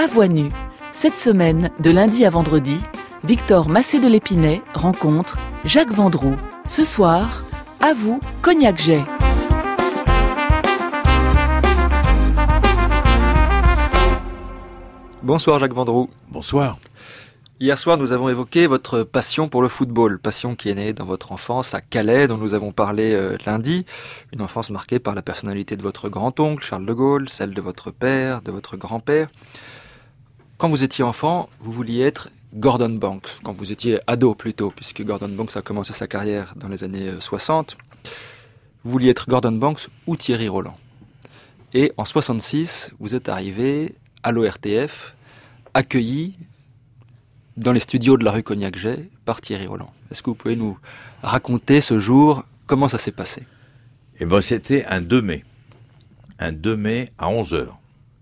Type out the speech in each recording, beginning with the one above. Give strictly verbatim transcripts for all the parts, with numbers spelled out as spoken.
À voix nue, cette semaine, de lundi à vendredi, Victor Massé de l'Épinay rencontre Jacques Vendroux. Ce soir, à vous, Cognac-Jay. Bonsoir Jacques Vendroux. Bonsoir. Hier soir, nous avons évoqué votre passion pour le football, passion qui est née dans votre enfance à Calais, dont nous avons parlé euh, lundi. Une enfance marquée par la personnalité de votre grand-oncle, Charles de Gaulle, celle de votre père, de votre grand-père. Quand vous étiez enfant, vous vouliez être Gordon Banks, quand vous étiez ado plutôt, puisque Gordon Banks a commencé sa carrière dans les années soixante. Vous vouliez être Gordon Banks ou Thierry Roland. Et en soixante-six, vous êtes arrivé à l'O R T F, accueilli dans les studios de la rue Cognac-Jay par Thierry Roland. Est-ce que vous pouvez nous raconter ce jour, comment ça s'est passé ? Eh ben, c'était un deux mai. Un deux mai à onze heures.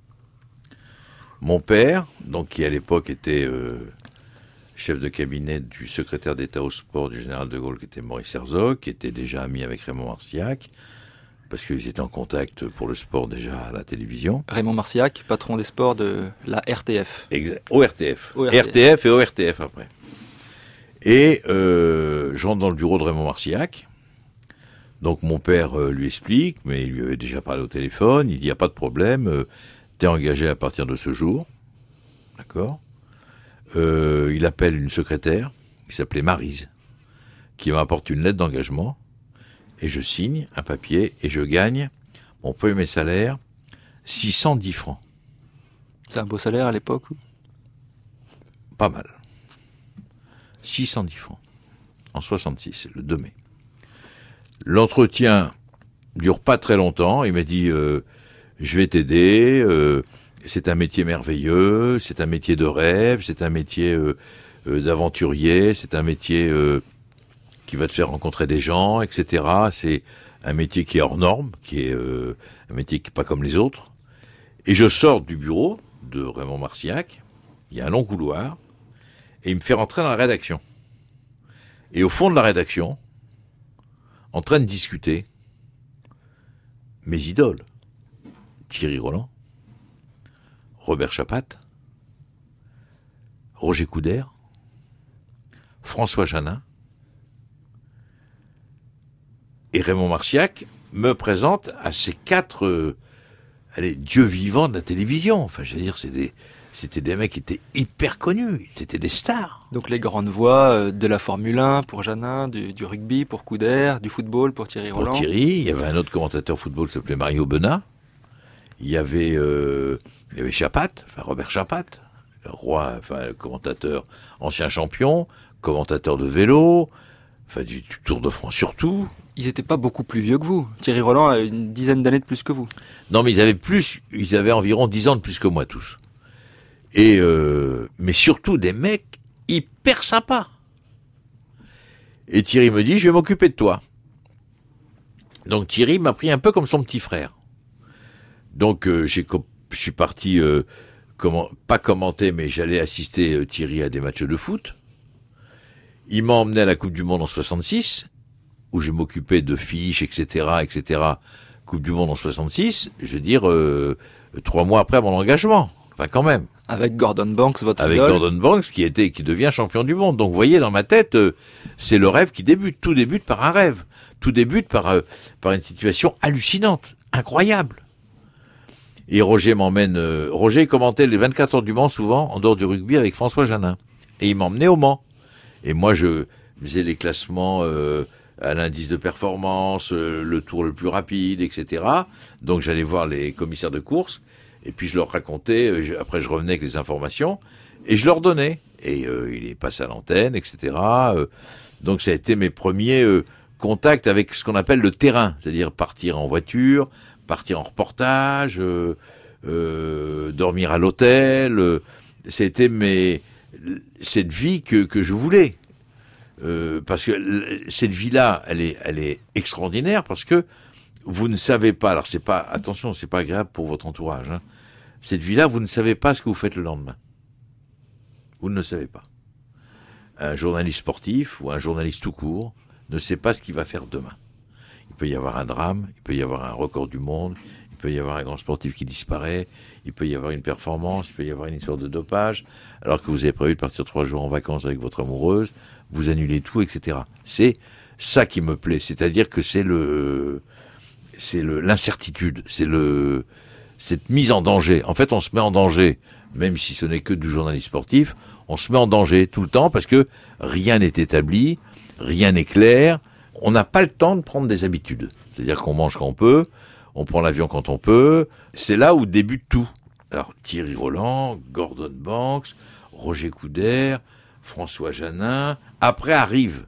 Mon père, donc, qui à l'époque était euh, chef de cabinet du secrétaire d'État au sport du général de Gaulle, qui était Maurice Herzog, qui était déjà ami avec Raymond Marcillac, parce qu'ils étaient en contact pour le sport déjà à la télévision. Raymond Marcillac, patron des sports de la R T F. Exact. O R T F. O R T F. R T F et O R T F après. Et euh, je rentre dans le bureau de Raymond Marcillac. Donc mon père euh, lui explique, mais il lui avait déjà parlé au téléphone. Il dit, il n'y a pas de problème, euh, t'es engagé à partir de ce jour. D'accord. Euh, il appelle une secrétaire qui s'appelait Maryse, qui m'apporte une lettre d'engagement. Et je signe un papier et je gagne mon premier salaire, six cent dix francs. C'est un beau salaire à l'époque ou... Pas mal. six cent dix francs. En soixante-six, le deux mai. L'entretien dure pas très longtemps. Il m'a dit, euh, je vais t'aider, euh, c'est un métier merveilleux, c'est un métier de rêve, c'est un métier euh, euh, d'aventurier, c'est un métier... Euh, qui va te faire rencontrer des gens, et cetera. C'est un métier qui est hors norme, qui est euh, un métier qui n'est pas comme les autres. Et je sors du bureau de Raymond Marcillac, il y a un long couloir, et il me fait rentrer dans la rédaction. Et au fond de la rédaction, en train de discuter, mes idoles, Thierry Roland, Robert Chapat, Roger Coudert, François Janin, et Raymond Marcillac me présente à ces quatre euh, allez, dieux vivants de la télévision. Enfin, je veux dire, c'est des, c'était des mecs qui étaient hyper connus, c'était des stars. Donc les grandes voix de la Formule un pour Janin, du, du rugby pour Coudert, du football pour Thierry Roland. Pour Thierry, il y avait un autre commentateur football qui s'appelait Mario Benat. Il y avait, euh, il y avait Chapat, enfin Robert Chapat, le roi, enfin le commentateur ancien champion, commentateur de vélo, enfin du, du Tour de France surtout. Ils n'étaient pas beaucoup plus vieux que vous. Thierry Roland a une dizaine d'années de plus que vous. Non, mais ils avaient plus, ils avaient environ dix ans de plus que moi tous. Et euh, mais surtout des mecs hyper sympas. Et Thierry me dit, je vais m'occuper de toi. Donc Thierry m'a pris un peu comme son petit frère. Donc euh, j'ai, je suis parti, euh, comment, pas commenter, mais j'allais assister euh, Thierry à des matchs de foot. Il m'a emmené à la Coupe du Monde en soixante-six. Où je m'occupais de fiches, et cetera, et cetera. Coupe du Monde en soixante-six, je veux dire, euh, trois mois après mon engagement. Enfin, quand même. Avec Gordon Banks, votre Avec idole. Gordon Banks, qui était, qui devient champion du monde. Donc, vous voyez, dans ma tête, euh, c'est le rêve qui débute. Tout débute par un rêve. Tout débute par, euh, par une situation hallucinante, incroyable. Et Roger m'emmène, euh, Roger commentait les vingt-quatre heures du Mans, souvent, en dehors du rugby, avec François Janin. Et il m'emmenait au Mans. Et moi, je faisais les classements, euh, à l'indice de performance, euh, le tour le plus rapide, et cetera. Donc j'allais voir les commissaires de course, et puis je leur racontais, euh, je, après je revenais avec les informations, et je leur donnais. Et euh, il est passé à l'antenne, et cetera. Euh, donc ça a été mes premiers euh, contacts avec ce qu'on appelle le terrain, c'est-à-dire partir en voiture, partir en reportage, euh, euh, dormir à l'hôtel. Euh, c'était mes, cette vie que, que je voulais. Euh, parce que cette vie-là, elle est, elle est extraordinaire parce que vous ne savez pas. Alors c'est pas, attention, c'est pas agréable pour votre entourage. Hein. Cette vie-là, vous ne savez pas ce que vous faites le lendemain. Vous ne le savez pas. Un journaliste sportif ou un journaliste tout court ne sait pas ce qu'il va faire demain. Il peut y avoir un drame, il peut y avoir un record du monde, il peut y avoir un grand sportif qui disparaît, il peut y avoir une performance, il peut y avoir une histoire de dopage, alors que vous avez prévu de partir trois jours en vacances avec votre amoureuse, vous annulez tout, et cetera. C'est ça qui me plaît, c'est-à-dire que c'est le, c'est le, l'incertitude, c'est le, cette mise en danger. En fait, on se met en danger, même si ce n'est que du journalisme sportif, on se met en danger tout le temps parce que rien n'est établi, rien n'est clair, on n'a pas le temps de prendre des habitudes. C'est-à-dire qu'on mange quand on peut, on prend l'avion quand on peut, c'est là où débute tout. Alors Thierry Roland, Gordon Banks, Roger Coudert, François Janin, après arrivent,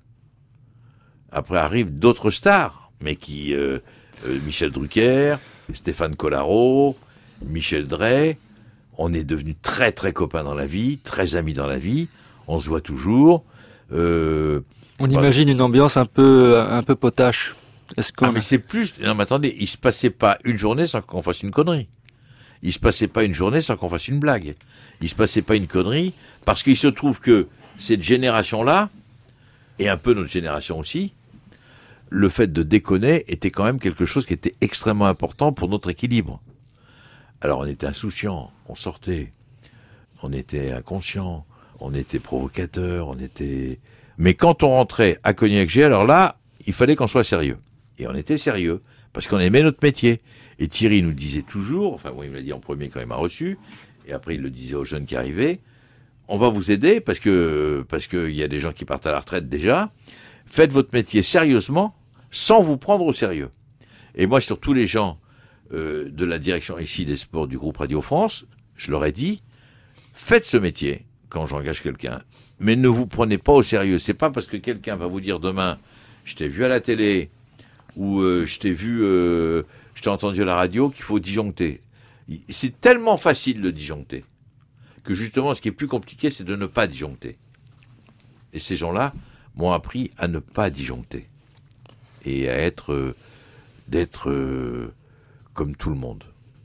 après arrivent d'autres stars, mais qui, euh, euh, Michel Drucker, Stéphane Collaro, Michel Drey, on est devenus très très copains dans la vie, très amis dans la vie, on se voit toujours. Euh, on bah, imagine une ambiance un peu, un peu potache. Est-ce qu'on... Ah mais c'est plus... Non mais attendez, il se passait pas une journée sans qu'on fasse une connerie. Il se passait pas une journée sans qu'on fasse une blague. Il se passait pas une connerie parce qu'il se trouve que cette génération-là, et un peu notre génération aussi, le fait de déconner était quand même quelque chose qui était extrêmement important pour notre équilibre. Alors on était insouciant, on sortait, on était inconscient, on était provocateur, on était... Mais quand on rentrait à Cognac-G, alors là, il fallait qu'on soit sérieux. Et on était sérieux, parce qu'on aimait notre métier. Et Thierry nous disait toujours, enfin moi il me l'a dit en premier quand il m'a reçu, et après il le disait aux jeunes qui arrivaient, on va vous aider, parce que parce qu'il y a des gens qui partent à la retraite déjà, faites votre métier sérieusement, sans vous prendre au sérieux. Et moi sur tous les gens euh, de la direction ici des sports du groupe Radio France, je leur ai dit, faites ce métier quand j'engage quelqu'un, mais ne vous prenez pas au sérieux. C'est pas parce que quelqu'un va vous dire demain, je t'ai vu à la télé, ou euh, je t'ai vu, euh, je t'ai entendu à la radio, qu'il faut disjoncter. C'est tellement facile de disjoncter, que justement, ce qui est plus compliqué, c'est de ne pas disjoncter. Et ces gens-là m'ont appris à ne pas disjoncter. Et à être, euh, d'être euh, comme tout le monde.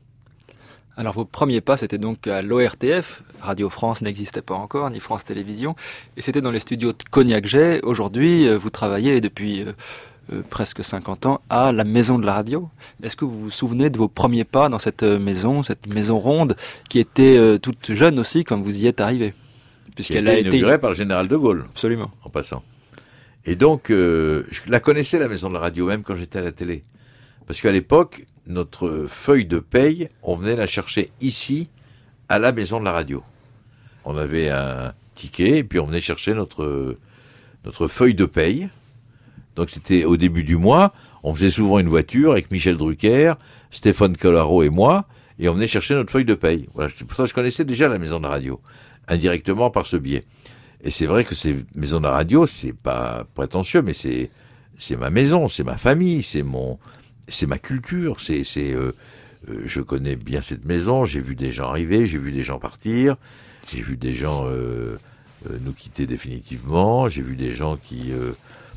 Alors vos premiers pas, c'était donc à l'O R T F, Radio France n'existait pas encore, ni France Télévisions, et c'était dans les studios de Cognac-J. Aujourd'hui, vous travaillez depuis euh, euh, presque cinquante ans à la Maison de la Radio. Est-ce que vous vous souvenez de vos premiers pas dans cette maison, cette maison ronde, qui était euh, toute jeune aussi quand vous y êtes arrivé, puisqu'elle a été inaugurée par le général de Gaulle. Absolument. En passant. Et donc, euh, je la connaissais, la Maison de la Radio, même quand j'étais à la télé. Parce qu'à l'époque, notre feuille de paye, on venait la chercher ici, à la Maison de la Radio. On avait un ticket, et puis on venait chercher notre, notre feuille de paye. Donc c'était au début du mois, on faisait souvent une voiture avec Michel Drucker, Stéphane Collaro et moi, et on venait chercher notre feuille de paye. Voilà, pour ça je connaissais déjà la Maison de la Radio, indirectement par ce biais. Et c'est vrai que ces Maisons de la Radio, c'est pas prétentieux, mais c'est, c'est ma maison, c'est ma famille, c'est mon... c'est ma culture, c'est, c'est, euh, euh, je connais bien cette maison, j'ai vu des gens arriver, j'ai vu des gens partir, j'ai vu des gens euh, euh, nous quitter définitivement, j'ai vu des gens qui, euh,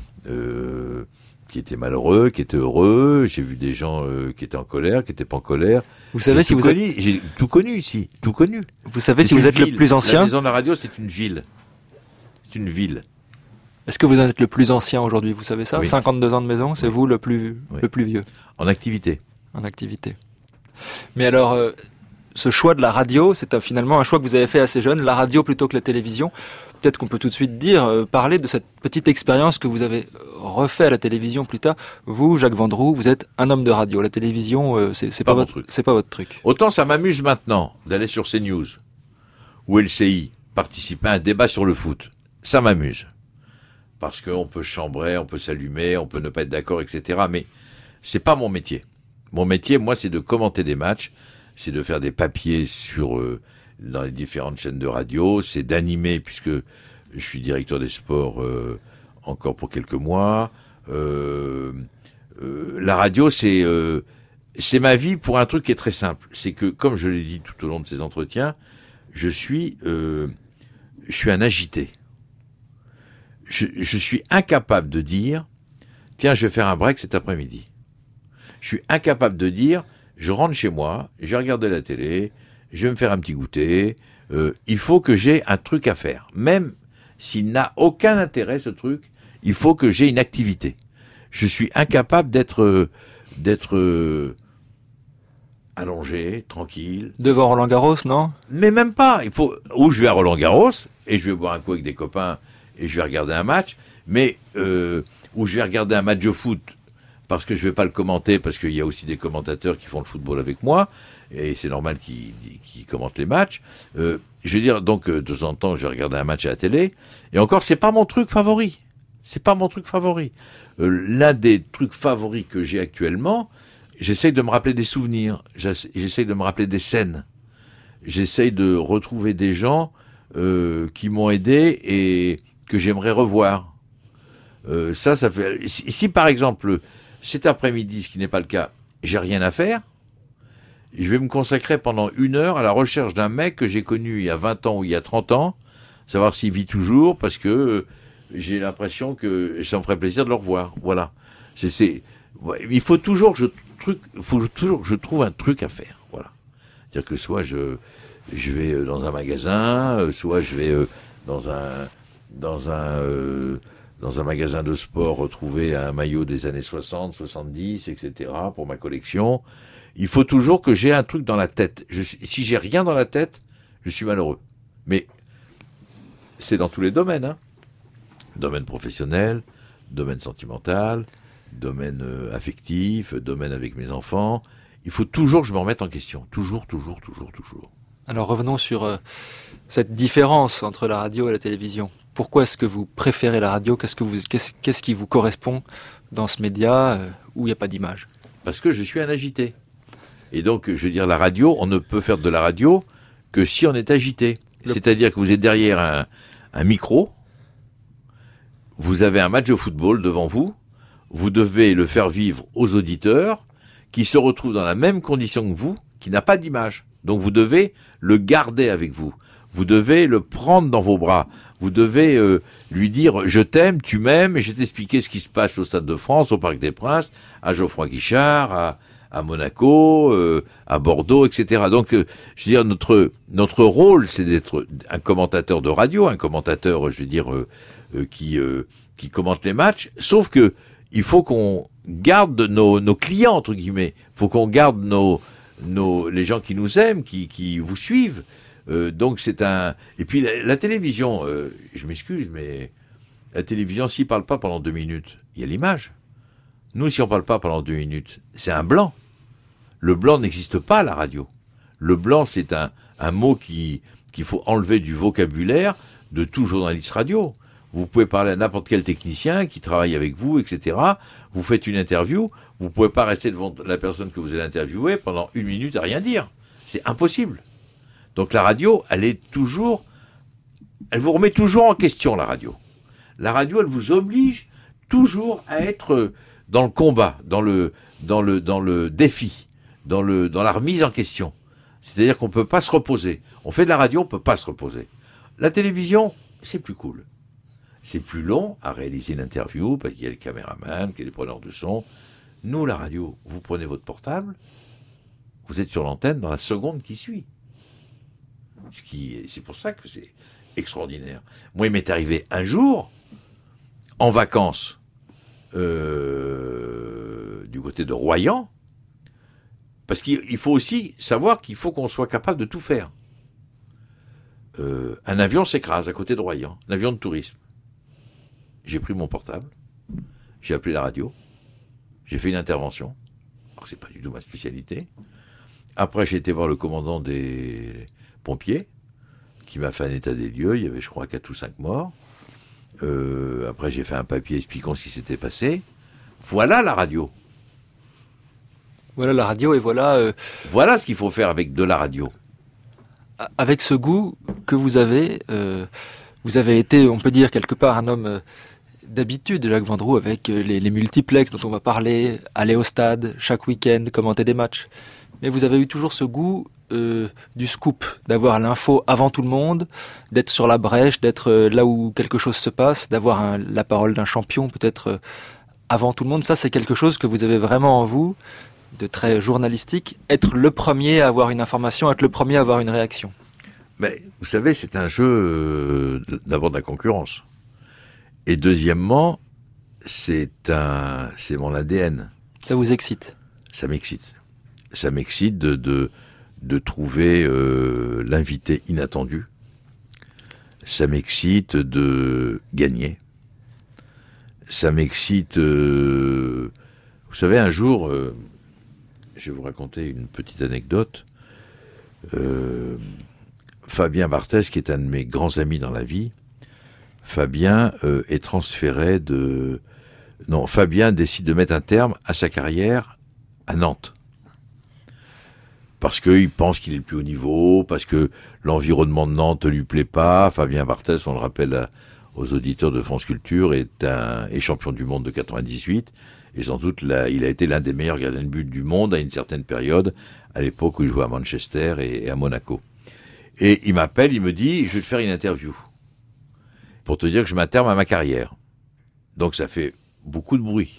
euh, qui étaient malheureux, qui étaient heureux, j'ai vu des gens euh, qui étaient en colère, qui étaient pas en colère. Vous savez si vous connu, êtes... J'ai tout connu ici, tout connu. Vous savez c'est si vous êtes ville. Le plus ancien? La Maison de la Radio, c'est une ville. C'est une ville. Est-ce que vous en êtes le plus ancien aujourd'hui? Vous savez ça? Oui. cinquante-deux ans de maison, c'est oui. Vous le plus, oui. le plus vieux? En activité. En activité. Mais alors, euh, ce choix de la radio, c'est un, finalement un choix que vous avez fait assez jeune, la radio plutôt que la télévision. Peut-être qu'on peut tout de suite dire, euh, parler de cette petite expérience que vous avez refait à la télévision plus tard. Vous, Jacques Vendroux, vous êtes un homme de radio. La télévision, euh, c'est, c'est pas, pas votre, c'est pas votre truc. Autant ça m'amuse maintenant d'aller sur CNews ou L C I, participer à un débat sur le foot. Ça m'amuse. Parce qu'on peut chambrer, on peut s'allumer, on peut ne pas être d'accord, et cetera. Mais c'est pas mon métier. Mon métier, moi, c'est de commenter des matchs, c'est de faire des papiers sur euh, dans les différentes chaînes de radio, c'est d'animer, puisque je suis directeur des sports euh, encore pour quelques mois. Euh, euh, la radio, c'est euh, c'est ma vie pour un truc qui est très simple. C'est que, comme je l'ai dit tout au long de ces entretiens, je suis euh, je suis un agité. Je, je suis incapable de dire, tiens, je vais faire un break cet après-midi. Je suis incapable de dire, je rentre chez moi, je vais regarder la télé, je vais me faire un petit goûter. Euh, il faut que j'ai un truc à faire. Même s'il n'a aucun intérêt, ce truc, il faut que j'ai une activité. Je suis incapable d'être, d'être allongé, tranquille. Devant Roland Garros, non? Mais même pas. Il faut, ou je vais à Roland Garros, et je vais boire un coup avec des copains, et je vais regarder un match, mais, euh, ou je vais regarder un match de foot, parce que je vais pas le commenter, parce qu'il y a aussi des commentateurs qui font le football avec moi, et c'est normal qu'ils, qu'ils commentent les matchs. Euh, je veux dire, donc, de temps en temps, je vais regarder un match à la télé, et encore, c'est pas mon truc favori. C'est pas mon truc favori. Euh, l'un des trucs favoris que j'ai actuellement, j'essaye de me rappeler des souvenirs, j'essaye de me rappeler des scènes, j'essaye de retrouver des gens euh, qui m'ont aidé et que j'aimerais revoir. Euh, ça, ça fait. Si, si par exemple cet après-midi, ce qui n'est pas le cas, j'ai rien à faire, je vais me consacrer pendant une heure à la recherche d'un mec que j'ai connu il y a vingt ans ou il y a trente ans, savoir s'il vit toujours, parce que euh, j'ai l'impression que ça me ferait plaisir de le revoir. Voilà. C'est, c'est... Il faut toujours que je truc, faut toujours que je trouve un truc à faire. Voilà. C'est-à-dire que soit je je vais dans un magasin, soit je vais dans un dans un euh, dans un magasin de sport retrouver un maillot des années soixante, soixante-dix, et cetera pour ma collection. Il faut toujours que j'ai un truc dans la tête. Je, si j'ai rien dans la tête, je suis malheureux. Mais c'est dans tous les domaines, hein. Domaine professionnel, domaine sentimental, domaine euh, affectif, domaine avec mes enfants. Il faut toujours que je me remette en question. Toujours, toujours, toujours, toujours. Alors revenons sur euh, cette différence entre la radio et la télévision. Pourquoi est-ce que vous préférez la radio? Qu'est-ce que vous, qu'est-ce, qu'est-ce qui vous correspond dans ce média euh, où il n'y a pas d'image? Parce que je suis un agité. Et donc, je veux dire, la radio, on ne peut faire de la radio que si on est agité. Le... C'est-à-dire que vous êtes derrière un, un micro, vous avez un match de football devant vous, vous devez le faire vivre aux auditeurs qui se retrouvent dans la même condition que vous, qui n'a pas d'image. Donc vous devez le garder avec vous. Vous devez le prendre dans vos bras. Vous devez euh, lui dire « je t'aime, tu m'aimes » et je vais t'expliquer ce qui se passe au Stade de France, au Parc des Princes, à Geoffroy Guichard, à, à Monaco, euh, à Bordeaux, et cetera. Donc, euh, je veux dire, notre, notre rôle, c'est d'être un commentateur de radio, un commentateur, je veux dire, euh, euh, qui, euh, qui commente les matchs, sauf que il faut qu'on garde nos, nos clients, entre guillemets. Il faut qu'on garde nos, nos, les gens qui nous aiment, qui, qui vous suivent. Euh, donc c'est un... Et puis la, la télévision, euh, je m'excuse, mais la télévision, s'il ne parle pas pendant deux minutes, il y a l'image. Nous, si on ne parle pas pendant deux minutes, c'est un blanc. Le blanc n'existe pas à la radio. Le blanc, c'est un, un mot qui, qu'il faut enlever du vocabulaire de tout journaliste radio. Vous pouvez parler à n'importe quel technicien qui travaille avec vous, et cetera. Vous faites une interview, vous ne pouvez pas rester devant la personne que vous allez interviewer pendant une minute à rien dire. C'est impossible. Donc la radio, elle est toujours... Elle vous remet toujours en question, la radio. La radio, elle vous oblige toujours à être dans le combat, dans le, dans le, dans le défi, dans, le, dans la remise en question. C'est-à-dire qu'on ne peut pas se reposer. On fait de la radio, on ne peut pas se reposer. La télévision, c'est plus cool. C'est plus long à réaliser une interview parce qu'il y a le caméraman, qu'il y a les preneurs de son. Nous, la radio, vous prenez votre portable, vous êtes sur l'antenne dans la seconde qui suit. Ce qui, c'est pour ça que c'est extraordinaire. Moi, il m'est arrivé un jour, en vacances, euh, du côté de Royan, parce qu'il faut aussi savoir qu'il faut qu'on soit capable de tout faire. Euh, un avion s'écrase à côté de Royan, un avion de tourisme. J'ai pris mon portable, j'ai appelé la radio, j'ai fait une intervention. Alors, c'est pas du tout ma spécialité. Après, j'ai été voir le commandant des pompiers, qui m'a fait un état des lieux. Il y avait, je crois, quatre ou cinq morts. Euh, après, j'ai fait un papier expliquant ce qui s'était passé. Voilà la radio. Voilà la radio et voilà... Euh... Voilà ce qu'il faut faire avec de la radio. Avec ce goût que vous avez, euh, vous avez été, on peut dire, quelque part un homme... Euh, d'habitude, Jacques Vendroux, avec les, les multiplex dont on va parler, aller au stade chaque week-end, commenter des matchs. Mais vous avez eu toujours ce goût euh, du scoop, d'avoir l'info avant tout le monde, d'être sur la brèche, d'être euh, là où quelque chose se passe, d'avoir un, la parole d'un champion peut-être euh, avant tout le monde. Ça, c'est quelque chose que vous avez vraiment en vous, de très journalistique, être le premier à avoir une information, être le premier à avoir une réaction. Mais vous savez, c'est un jeu euh, d'abord de la concurrence. Et deuxièmement, c'est un, c'est mon A D N. Ça vous excite? Ça m'excite. ça m'excite de, de, de trouver euh, l'invité inattendu. Ça m'excite de gagner. Ça m'excite... Euh, vous savez, un jour, euh, je vais vous raconter une petite anecdote. Euh, Fabien Barthez, qui est un de mes grands amis dans la vie, Fabien euh, est transféré de... Non, Fabien décide de mettre un terme à sa carrière à Nantes. Parce qu'il pense qu'il est le plus haut niveau, parce que l'environnement de Nantes ne lui plaît pas. Fabien Barthez, on le rappelle à, aux auditeurs de France Culture, est, un, est champion du monde de quatre-vingt-dix-huit. Et sans doute, là, il a été l'un des meilleurs gardiens de but du monde à une certaine période, à l'époque où il jouait à Manchester et, et à Monaco. Et il m'appelle, il me dit, je vais te faire une interview. Pour te dire que je m'atterme à ma carrière. Donc ça fait beaucoup de bruit.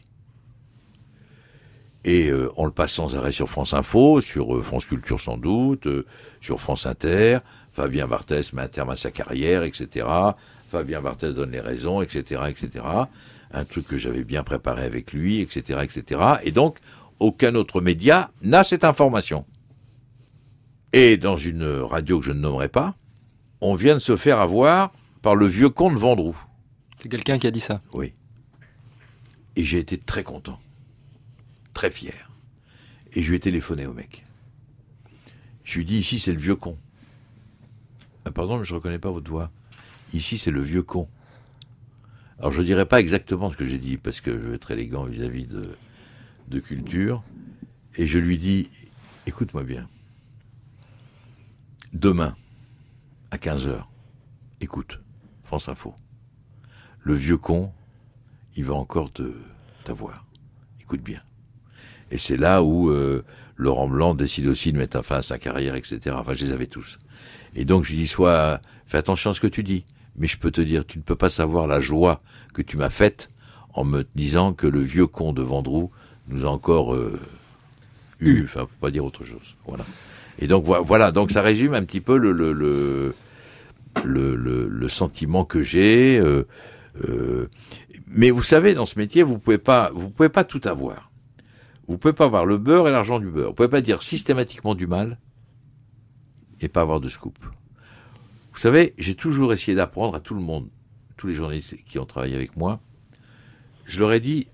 Et euh, on le passe sans arrêt sur France Info, sur euh, France Culture sans doute, euh, sur France Inter. Fabien Barthez met un terme à sa carrière, et cetera. Fabien Barthez donne les raisons, et cetera, et cetera. Un truc que j'avais bien préparé avec lui, et cetera, et cetera. Et donc, aucun autre média n'a cette information. Et dans une radio que je ne nommerai pas, on vient de se faire avoir par le vieux con de Vendroux. C'est quelqu'un qui a dit ça. Oui. Et j'ai été très content. Très fier. Et je lui ai téléphoné au mec. Je lui ai dit, ici c'est le vieux con. Ah, pardon, mais je ne reconnais pas votre voix. Ici c'est le vieux con. Alors je ne dirai pas exactement ce que j'ai dit, parce que je vais être élégant vis-à-vis de, de Culture. Et je lui dis, écoute-moi bien. Demain, à quinze heures, écoute, France Info. Le vieux con, il va encore te, t'avoir. Écoute bien. Et c'est là où euh, Laurent Blanc décide aussi de mettre fin à sa carrière, et cetera. Enfin, je les avais tous. Et donc, je lui dis, sois, fais attention à ce que tu dis. Mais je peux te dire, tu ne peux pas savoir la joie que tu m'as faite en me disant que le vieux con de Vendroux nous a encore euh, eu. Enfin, faut pas dire autre chose. Voilà. Et donc, voilà. Donc, ça résume un petit peu le, le, le, le, le, le sentiment que j'ai. Euh, euh, mais vous savez, dans ce métier, vous pouvez pas, vous pouvez pas tout avoir. Vous pouvez pas avoir le beurre et l'argent du beurre. Vous pouvez pas dire systématiquement du mal et pas avoir de scoop. Vous savez, j'ai toujours essayé d'apprendre à tout le monde, tous les journalistes qui ont travaillé avec moi. Je leur ai dit,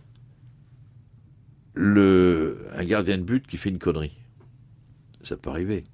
le, un gardien de but qui fait une connerie, ça peut arriver.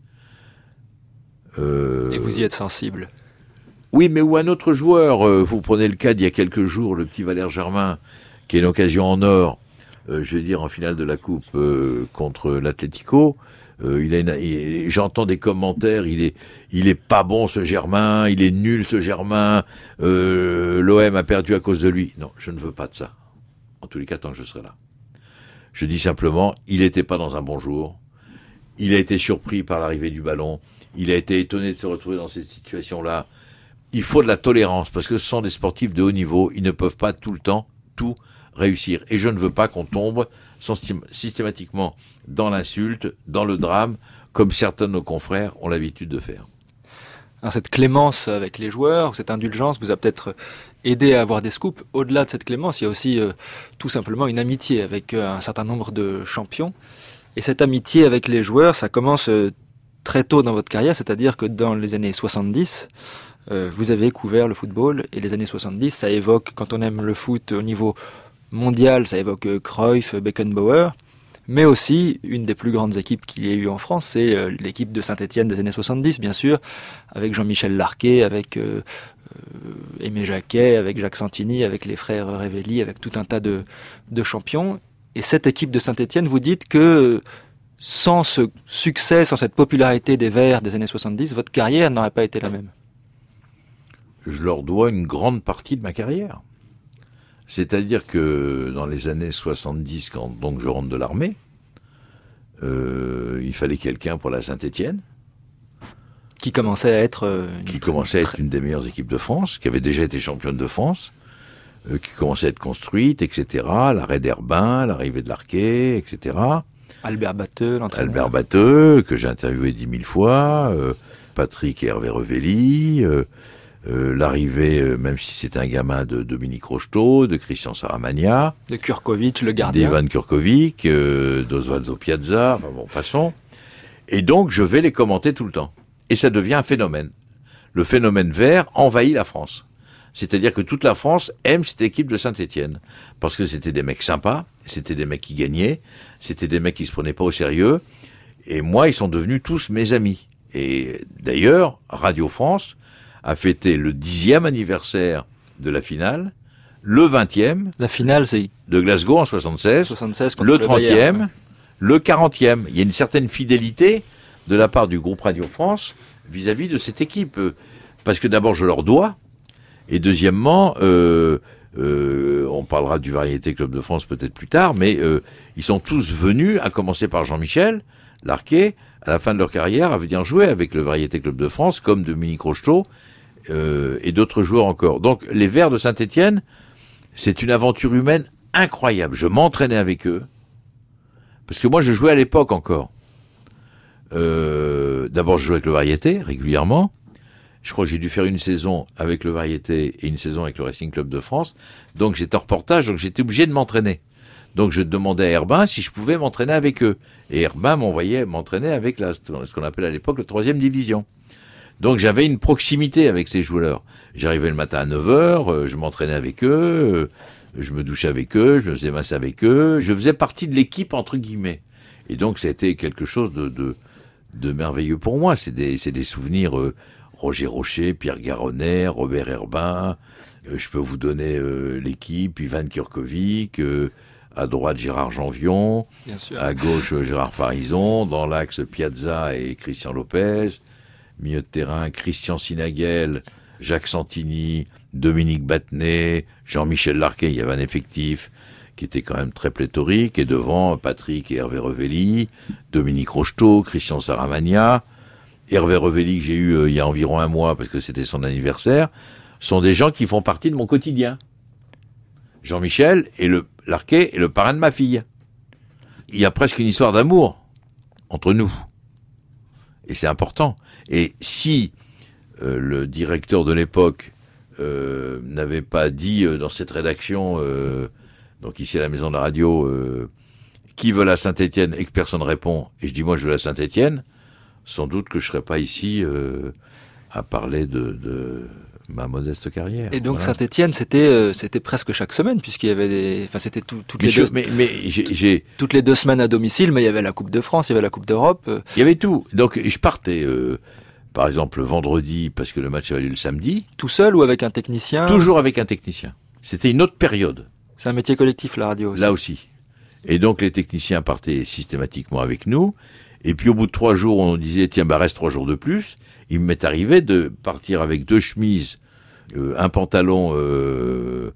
Euh, et vous y êtes sensible. Oui, mais ou un autre joueur, euh, vous prenez le cas d'il y a quelques jours, le petit Valère Germain, qui est une occasion en or, euh, je vais dire en finale de la Coupe euh, contre l'Atlético. Euh, il a une, il, j'entends des commentaires, il est, il est pas bon ce Germain, il est nul ce Germain, euh, l'O M a perdu à cause de lui. Non, je ne veux pas de ça. En tous les cas, tant que je serai là. Je dis simplement, il n'était pas dans un bon jour. Il a été surpris par l'arrivée du ballon. Il a été étonné de se retrouver dans cette situation-là. Il faut de la tolérance, parce que ce sont des sportifs de haut niveau. Ils ne peuvent pas tout le temps tout réussir. Et je ne veux pas qu'on tombe systématiquement dans l'insulte, dans le drame, comme certains de nos confrères ont l'habitude de faire. Alors cette clémence avec les joueurs, cette indulgence vous a peut-être aidé à avoir des scoops. Au-delà de cette clémence, il y a aussi euh, tout simplement une amitié avec euh, un certain nombre de champions. Et cette amitié avec les joueurs, ça commence euh, très tôt dans votre carrière, c'est-à-dire que dans les années soixante-dix, euh, vous avez couvert le football, et les années soixante-dix, ça évoque, quand on aime le foot au niveau mondial, ça évoque euh, Cruyff, Beckenbauer, mais aussi une des plus grandes équipes qu'il y ait eu en France, c'est euh, l'équipe de Saint-Étienne des années soixante-dix, bien sûr, avec Jean-Michel Larquet, avec euh, euh, Aimé Jacquet, avec Jacques Santini, avec les frères Révelli, avec tout un tas de, de champions. Et cette équipe de Saint-Étienne, vous dites que sans ce succès, sans cette popularité des Verts des années soixante-dix, votre carrière n'aurait pas été la même. Je leur dois une grande partie de ma carrière. C'est-à-dire que dans les années soixante-dix, quand donc je rentre de l'armée, euh, il fallait quelqu'un pour la Saint-Étienne. Qui commençait à être... Euh, qui commençait à être une des meilleures équipes de France, qui avait déjà été championne de France, euh, qui commençait à être construite, et cetera. L'arrêt d'Herbin, l'arrivée de Larquet, et cetera. Albert Batteux, l'entraîneur. Albert Batteux, que j'ai interviewé dix mille fois, euh, Patrick et Hervé Revelli, euh, euh, l'arrivée, euh, même si c'était un gamin, de Dominique Rocheteau, de Christian Saramagna, de Kurkovic, le gardien, d'Ivan Kurkovic, euh, d'Osvaldo Piazza, enfin bon, passons. Et donc, je vais les commenter tout le temps. Et ça devient un phénomène. Le phénomène vert envahit la France. C'est-à-dire que toute la France aime cette équipe de Saint-Étienne. Parce que c'était des mecs sympas, c'était des mecs qui gagnaient, c'était des mecs qui se prenaient pas au sérieux. Et moi, ils sont devenus tous mes amis. Et d'ailleurs, Radio France a fêté le dixième anniversaire de la finale, le vingtième. La finale, c'est de Glasgow en soixante-seize, soixante-seize le trentième, le quarantième. Il y a une certaine fidélité de la part du groupe Radio France vis-à-vis de cette équipe. Parce que d'abord, je leur dois. Et deuxièmement, euh, euh, on parlera du Variété Club de France peut-être plus tard, mais euh, ils sont tous venus, à commencer par Jean-Michel Larquet, à la fin de leur carrière, à venir jouer avec le Variété Club de France, comme Dominique Rocheteau euh, et d'autres joueurs encore. Donc, les Verts de Saint-Étienne, c'est une aventure humaine incroyable. Je m'entraînais avec eux, parce que moi, je jouais à l'époque encore. Euh, d'abord, je jouais avec le Variété, régulièrement. Je crois que j'ai dû faire une saison avec le Variété et une saison avec le Racing Club de France. Donc, j'étais en reportage, donc j'étais obligé de m'entraîner. Donc, je demandais à Herbin si je pouvais m'entraîner avec eux. Et Herbin m'envoyait m'entraîner avec la, ce qu'on appelle à l'époque la troisième division. Donc, j'avais une proximité avec ces joueurs. J'arrivais le matin à neuf heures, euh, je m'entraînais avec eux, euh, je me douchais avec eux, je me faisais masser avec eux. Je faisais partie de l'équipe, entre guillemets. Et donc, c'était quelque chose de, de, de merveilleux pour moi. C'est des, c'est des souvenirs... Euh, Roger Rocher, Pierre Garonnet, Robert Herbin, euh, je peux vous donner euh, l'équipe, Ivan Kurkovic, euh, à droite Gérard Janvion, bien sûr, à gauche Gérard Farison, dans l'axe Piazza et Christian Lopez, milieu de terrain Christian Sinaguel, Jacques Santini, Dominique Battenet, Jean-Michel Larquet, il y avait un effectif qui était quand même très pléthorique, et devant Patrick et Hervé Revelli, Dominique Rocheteau, Christian Saramagna, Hervé Revelli, que j'ai eu euh, il y a environ un mois, parce que c'était son anniversaire, sont des gens qui font partie de mon quotidien. Jean-Michel est le Larquet est le parrain de ma fille. Il y a presque une histoire d'amour entre nous. Et c'est important. Et si euh, le directeur de l'époque euh, n'avait pas dit euh, dans cette rédaction, euh, donc ici à la Maison de la Radio, euh, qui veut la Saint-Étienne, et que personne répond, et je dis moi je veux la Saint-Étienne, sans doute que je serais pas ici euh, à parler de, de ma modeste carrière. Et donc voilà. Saint-Étienne, c'était euh, c'était presque chaque semaine, puisqu'il y avait des, enfin c'était tout, toutes mais les je, deux, mais, mais j'ai, j'ai... toutes les deux semaines à domicile, mais il y avait la Coupe de France, il y avait la Coupe d'Europe. Euh... Il y avait tout. Donc je partais, euh, par exemple le vendredi, parce que le match avait lieu le samedi. Tout seul ou avec un technicien? Toujours avec un technicien. C'était une autre période. C'est un métier collectif, la radio aussi. Là aussi. Et donc les techniciens partaient systématiquement avec nous. Et puis au bout de trois jours, on disait, tiens, bah reste trois jours de plus. Il m'est arrivé de partir avec deux chemises, euh, un pantalon, euh,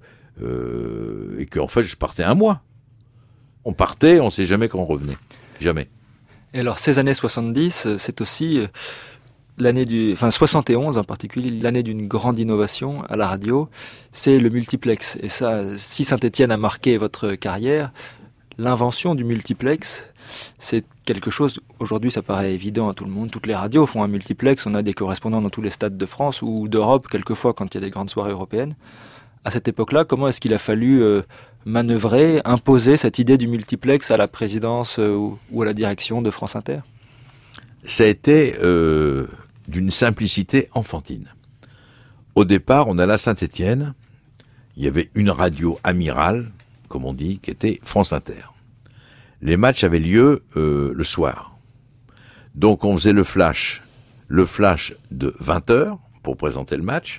euh, et qu'en fait, je partais un mois. On partait, on ne sait jamais quand on revenait. Jamais. Et alors, ces années soixante-dix, c'est aussi euh, l'année du, enfin soixante et onze en particulier, l'année d'une grande innovation à la radio, c'est le multiplex. Et ça, si Saint-Étienne a marqué votre carrière, l'invention du multiplex, c'est quelque chose, aujourd'hui ça paraît évident à tout le monde, toutes les radios font un multiplex, on a des correspondants dans tous les stades de France ou d'Europe, quelquefois quand il y a des grandes soirées européennes. À cette époque-là, comment est-ce qu'il a fallu euh, manœuvrer, imposer cette idée du multiplex à la présidence euh, ou, ou à la direction de France Inter? Ça a été euh, d'une simplicité enfantine. Au départ, on allait à Saint-Étienne, il y avait une radio amirale, comme on dit, qui était France Inter. Les matchs avaient lieu euh, le soir. Donc on faisait le flash, le flash de vingt heures pour présenter le match,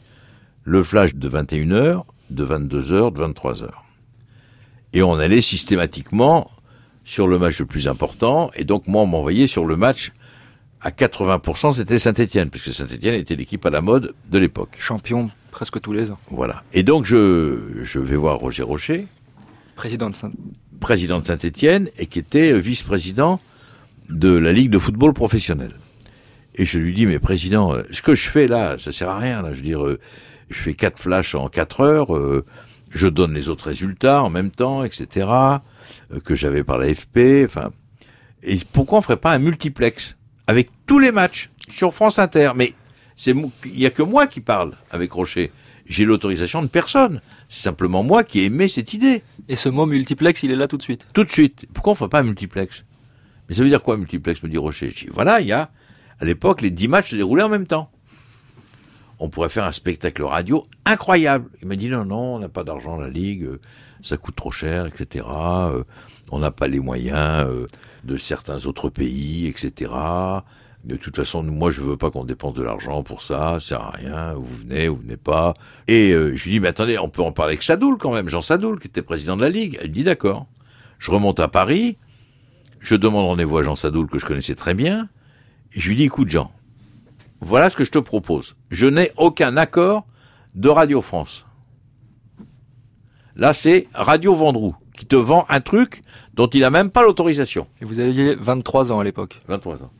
le flash de vingt et une heures, de vingt-deux heures, de vingt-trois heures. Et on allait systématiquement sur le match le plus important, et donc moi on m'envoyait sur le match à quatre-vingts pour cent, c'était Saint-Étienne, puisque Saint-Étienne était l'équipe à la mode de l'époque. Champion presque tous les ans. Voilà. Et donc je, je vais voir Roger Rocher, président de Saint... président de Saint-Étienne, et qui était vice-président de la Ligue de football professionnel. Et je lui dis, mais président, ce que je fais là, ça sert à rien, là. Je veux dire, euh, je fais quatre flashs en quatre heures, euh, je donne les autres résultats en même temps, et cetera, euh, que j'avais par la F P, enfin. Et pourquoi on ferait pas un multiplex avec tous les matchs sur France Inter? Mais c'est, il n'y a que moi qui parle avec Rocher. J'ai l'autorisation de personne. C'est simplement moi qui ai aimé cette idée. Et ce mot multiplex, il est là tout de suite. Tout de suite. Pourquoi on ne fait pas un multiplex? Mais ça veut dire quoi, multiplex, me dit Rocher? Je dis, voilà, il y a, à l'époque, les dix matchs se déroulaient en même temps. On pourrait faire un spectacle radio incroyable. Il m'a dit, non, non, on n'a pas d'argent, la Ligue, ça coûte trop cher, et cetera. On n'a pas les moyens de certains autres pays, et cetera. De toute façon, moi, je veux pas qu'on dépense de l'argent pour ça, ça sert à rien, vous venez, vous venez pas. Et euh, je lui dis, mais attendez, on peut en parler avec Sadoul quand même, Jean Sadoul, qui était président de la Ligue. Elle dit, d'accord. Je remonte à Paris, je demande rendez-vous à Jean Sadoul, que je connaissais très bien, et je lui dis, écoute Jean, voilà ce que je te propose. Je n'ai aucun accord de Radio France. Là, c'est Radio Vendroux, qui te vend un truc dont il n'a même pas l'autorisation. Et vous aviez vingt-trois ans à l'époque. vingt-trois ans.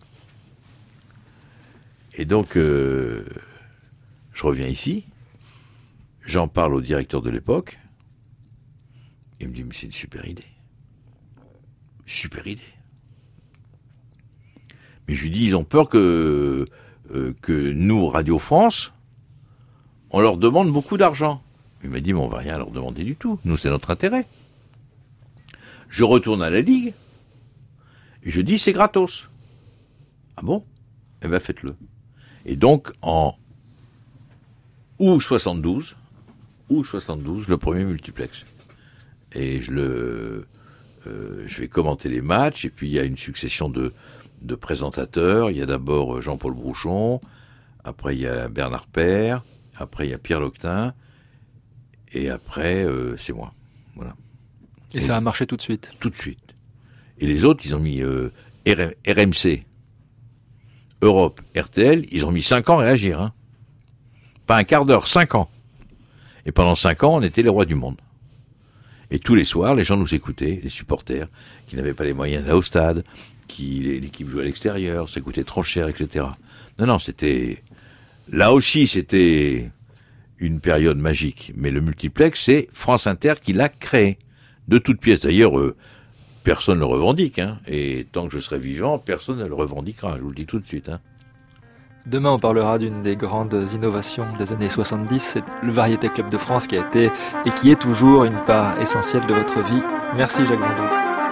Et donc, euh, je reviens ici, j'en parle au directeur de l'époque, il me dit, mais c'est une super idée. Super idée. Mais je lui dis, ils ont peur que, euh, que nous, Radio France, on leur demande beaucoup d'argent. Il m'a dit, mais on va rien leur demander du tout. Nous, c'est notre intérêt. Je retourne à la Ligue, et je dis, c'est gratos. Ah bon? Eh bien, faites-le. Et donc, en août soixante-douze, août soixante-douze, le premier multiplex. Et je le, euh, je vais commenter les matchs, et puis il y a une succession de, de présentateurs. Il y a d'abord Jean-Paul Brouchon, après il y a Bernard Père, après il y a Pierre Loctin, et après, euh, c'est moi. Voilà. Et, et ça a marché tout de suite? Tout de suite. Et les autres, ils ont mis euh, R M C. Europe, R T L, ils ont mis cinq ans à réagir. Hein. Pas un quart d'heure, cinq ans. Et pendant cinq ans, on était les rois du monde. Et tous les soirs, les gens nous écoutaient, les supporters, qui n'avaient pas les moyens d'aller au stade, qui l'équipe jouait à l'extérieur, ça coûtait trop cher, et cetera. Non, non, c'était... Là aussi, c'était une période magique. Mais le multiplex, c'est France Inter qui l'a créé. De toutes pièces. D'ailleurs... Euh, personne ne le revendique, hein. Et tant que je serai vivant, personne ne le revendiquera, je vous le dis tout de suite. Hein. Demain, on parlera d'une des grandes innovations des années soixante-dix, c'est le Variété Club de France qui a été et qui est toujours une part essentielle de votre vie. Merci Jacques Vendroux.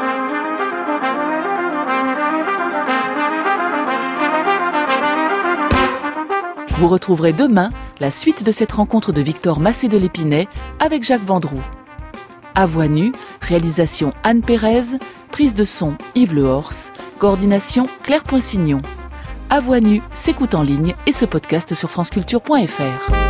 Vous retrouverez demain la suite de cette rencontre de Victor Massé de l'Épinay avec Jacques Vendroux. À voix nue, réalisation Anne Pérez, prise de son Yves Lehorst, coordination Claire Poinsignon. À voix nue s'écoute en ligne et se podcast sur franceculture point f r.